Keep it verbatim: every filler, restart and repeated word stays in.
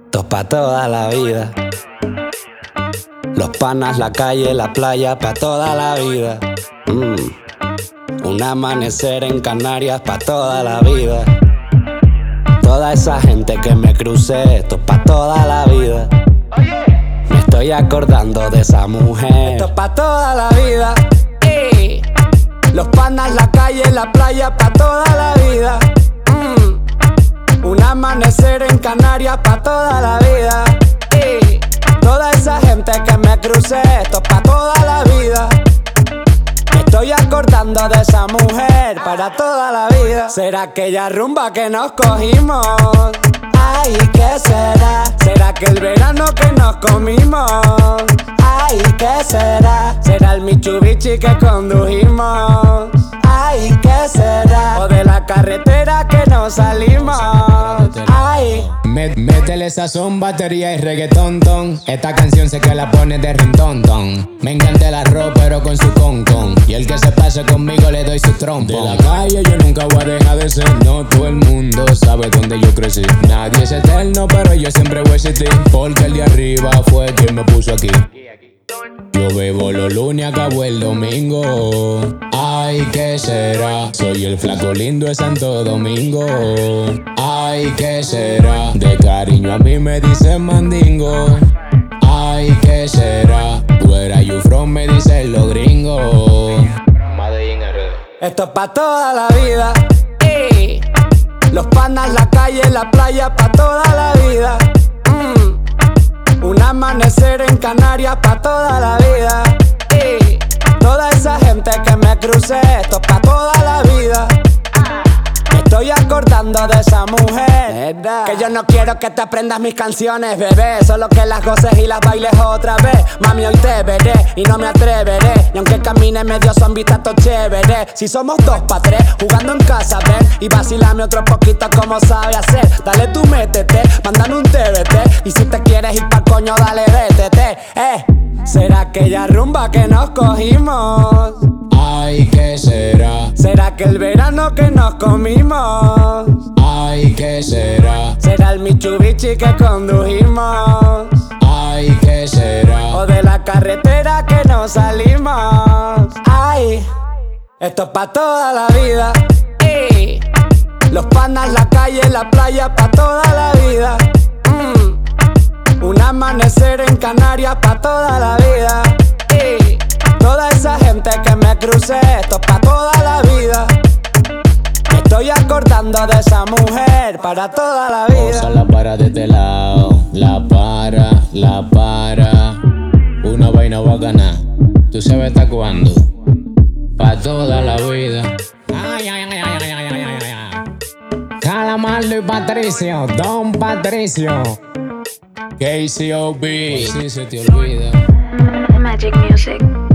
Esto es pa' toda la vida. Los panas, la calle, la playa, pa' toda la vida. Mm. Un amanecer en Canarias, pa' toda la vida. Toda esa gente que me crucé, esto es pa' toda la vida. Me estoy acordando de esa mujer. Esto es pa' toda la vida. Ey. Los panas, la calle, la playa, pa' toda la vida. Mm. Un amanecer en Canarias, pa' toda la vida. Ey. Toda esa gente que me crucé, esto es pa' toda la vida. Me estoy acordando de esa mujer para toda la vida. ¿Será aquella rumba que nos cogimos? Ay, ¿qué será? ¿Será que el verano que nos comimos? Ay, ¿qué será? ¿Será el Mitsubishi que condujimos? Ay, ¿qué será? ¿O de la carretera que nos salimos? Ay. Métele sazón, batería y reggaetón, ton. Esta canción sé que la pone de rintón, ton. Me encanta el arroz pero con su con-con. Y el que se pase conmigo le doy su trompo. De la calle yo nunca voy a dejar de ser. No todo el mundo sabe dónde yo crecí. Nadie es eterno pero yo siempre voy a existir. Porque el de arriba fue quien me puso aquí. Yo bebo los lunes, acabo el domingo. Ay, ¿qué será? Soy el flaco lindo de Santo Domingo. Ay, ¿qué será? De cariño a mí me dicen mandingo. Ay, ¿qué será? Where are you from? Me dicen los gringos. Esto es pa' toda la vida. Ey. Los panas, la calle, la playa, pa' toda la vida. Mm. Un amanecer en Canarias, pa' toda la vida. Ey. Toda esa gente que me crucé, esto es pa' toda la vida. Me estoy acordando de esa mujer. Que yo no quiero que te aprendas mis canciones, bebé. Solo que las goces y las bailes otra vez. Mami, hoy te veré y no me atreveré. Y aunque camine medio zombie, todo chévere. Si somos dos pa' tres, jugando en casa, ven. Y vacilame otro poquito como sabe hacer. Dale tú métete, mándame un T V T. Y si te quieres ir pa'l coño, dale vétete. Eh, ¿será aquella rumba que nos cogimos? Ay, ¿qué será? ¿Será que el verano que nos comimos? Ay, ¿qué será? ¿Será el Mitsubishi que condujimos? Ay, ¿qué será? ¿O de la carretera que nos salimos? Ay, esto es pa' toda la vida. Ey. Los panas, la calle, la playa, pa' toda la vida. Mm. Un amanecer en Canarias, pa' toda la vida. Ey. Toda esa gente que me crucé, esto es pa' toda la vida. Me estoy acordando de esa mujer para toda la vida. Osa la para de este lado, la para, la para. Una vaina bacana, tú sabes hasta cuándo. Pa' toda la vida. Ay, ay, ay, ay, ay, ay, ay, ay. Calamardo y Patricio, Don Patricio. K C O B, si se te olvida. Magic Music.